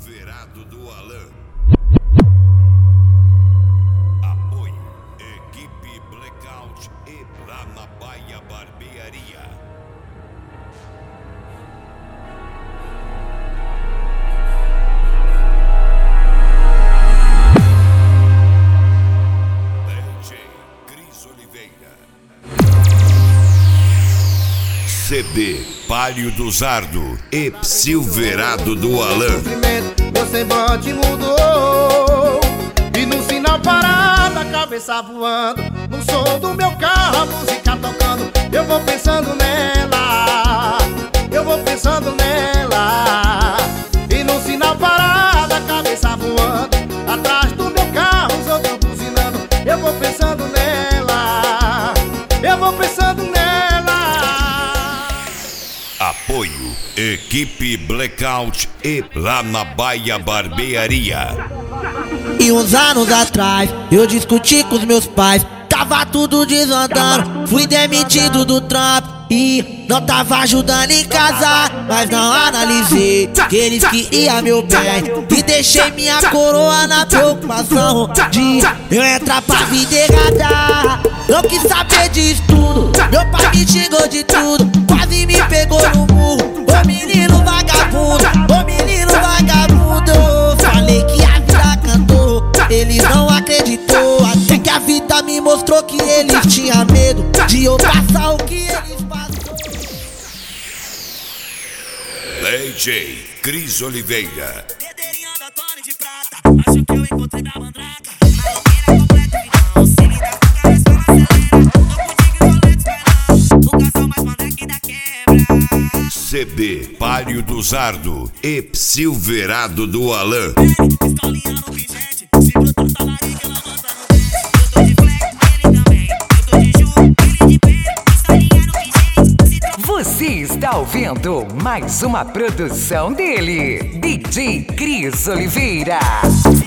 Silverado do Alan. Apoio Equipe Blackout e Lá na Baia Barbearia. DJ Cris Oliveira. CD Palio do Zardo e Silverado do Alan. Meu semblante mudou e no sinal parado, a cabeça voando, no som do meu carro, a música tocando. Eu vou pensando nela, eu vou pensando nela. E no sinal parado, a cabeça voando, atrás do meu carro, os outros buzinando. Eu vou pensando nela, eu vou pensando nela. Apoio Equipe Blackout e Lá na Baia Barbearia. E uns anos atrás eu discuti com os meus pais, tava tudo desandando, fui demitido do trampo e não tava ajudando em casa. Mas não analisei que eles queriam meu bem e deixei minha coroa na preocupação de eu entrar pra vida errada. Não quis saber disso tudo, meu pai me xingou de tudo, quase me pegou no murro. Ô menino vagabundo, ô menino vagabundo. Eu falei que a vida cantou, eles não acreditou. Até que a vida me mostrou que eles tinham medo de eu passar o que eles passou. DJ Cris Oliveira. Dedeirinho da Tony de prata, acho que eu encontrei minha mandraca. A louqueira é completa, vilão, se me dá com cabeça ela acelera. Tô contigo e rolete não, o casal mais mandrake da quebra. CD Palio do Zardo e Silverado do Alan. Escolinha no pingente, se brotar tá larica, ela bota no dente. Eu tô de flex, ele também, eu tô de ju, ele de pé. Escolinha no pingente, se trocar. Você está ouvindo mais uma produção dele, DJ Cris Oliveira.